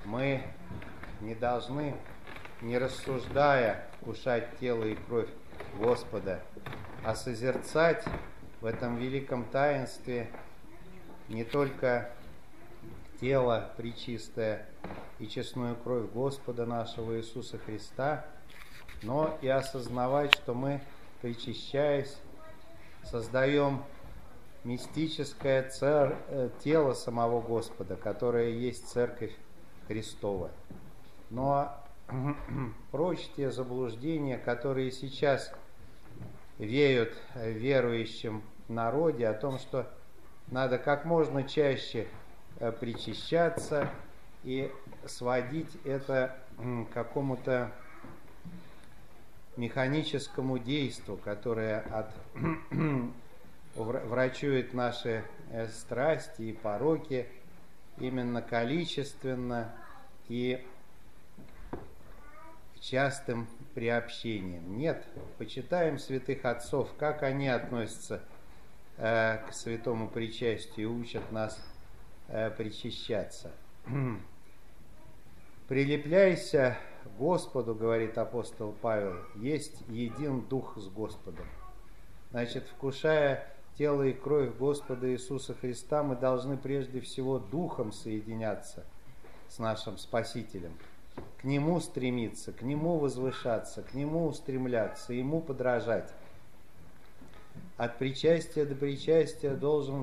мы не должны, не рассуждая, вкушать тело и кровь Господа, а созерцать в этом великом таинстве не только тело пречистое и честную кровь Господа нашего Иисуса Христа, но и осознавать, что мы, причащаясь, создаем мистическое тело самого Господа, которое есть Церковь Христова. Но прочь те заблуждения, которые сейчас веют в верующем народе о том, что надо как можно чаще причащаться и сводить это к какому-то механическому действу, которое врачует наши страсти и пороки именно количественно и частым приобщением. Нет, почитаем святых отцов, как они относятся к святому причастию и учат нас причащаться. «Прилепляйся к Господу, — говорит апостол Павел, — есть един дух с Господом». Значит, вкушая тело и кровь Господа Иисуса Христа, мы должны прежде всего духом соединяться с нашим Спасителем, к Нему стремиться, к Нему возвышаться, к Нему устремляться, Ему подражать. От причастия до причастия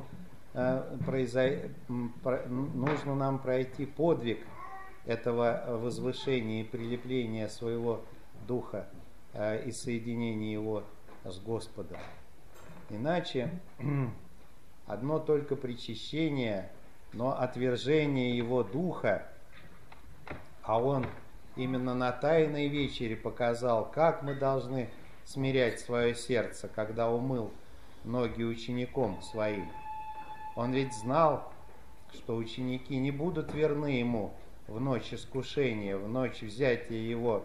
нужно нам пройти подвиг этого возвышения и прилепления своего духа и соединения его с Господом. Иначе одно только причащение, но отвержение его духа, а он именно на Тайной вечере показал, как мы должны смирять свое сердце, когда умыл ноги учеником своим. Он ведь знал, что ученики не будут верны ему в ночь искушения, в ночь взятия его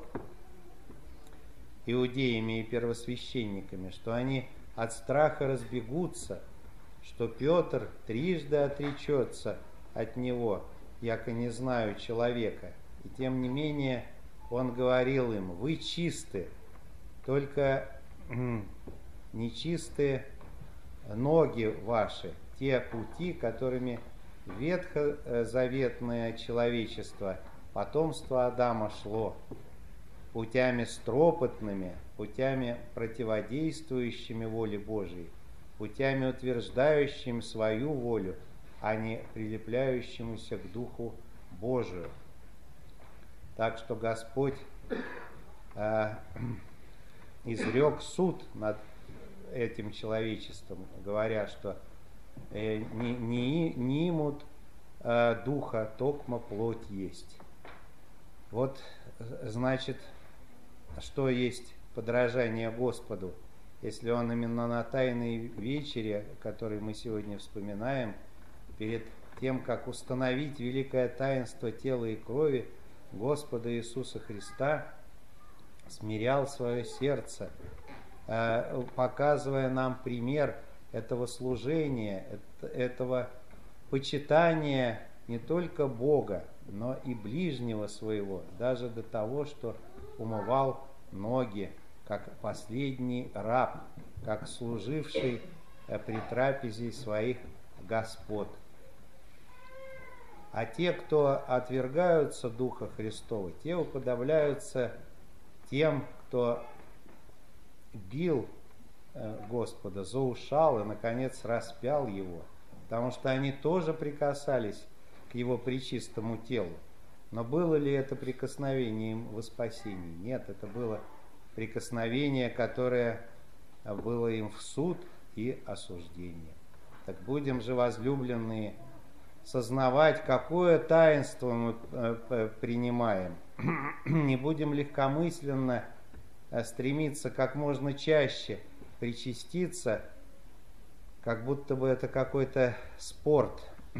иудеями и первосвященниками, что они от страха разбегутся, что Петр трижды отречется от него, яко не знаю человека. И тем не менее он говорил им: вы чисты, только нечисты ноги ваши, те пути, которыми ветхозаветное человечество, потомство Адама, шло, путями стропотными, путями противодействующими воле Божией, путями утверждающими свою волю, а не прилепляющимися к Духу Божию. Так что Господь изрек суд над этим человечеством, говоря, что не имут духа, токмо плоть есть. Вот, значит, что есть подражание Господу, если Он именно на Тайной вечере, который мы сегодня вспоминаем, перед тем, как установить великое таинство тела и крови Господа Иисуса Христа, смирял свое сердце, показывая нам пример этого служения, этого почитания не только Бога, но и ближнего своего, даже до того, что умывал ноги, как последний раб, как служивший при трапезе своих господ. А те, кто отвергаются Духа Христова, те уподобляются тем, кто бил Господа, заушал и, наконец, распял Его, потому что они тоже прикасались к Его пречистому телу. Но было ли это прикосновение им во спасении? Нет, это было прикосновение, которое было им в суд и осуждение. Так будем же, возлюбленные, сознавать, какое таинство мы принимаем. Не будем легкомысленно стремиться как можно чаще причаститься, как будто бы это какой-то спорт,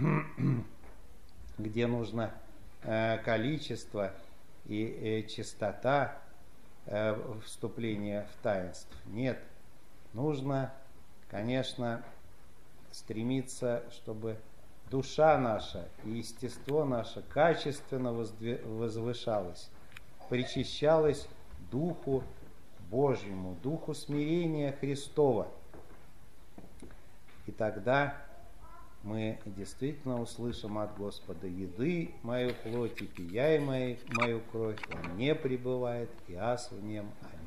где нужно количество и частота вступления в таинство. Нет, нужно, конечно, стремиться, чтобы душа наша и естество наше качественно возвышалось, причащалось Духу Божьему, Духу смирения Христова. И тогда мы действительно услышим от Господа: «Еды мою плоть и пияй мою кровь, он не пребывает, и аз в нем». Аминь.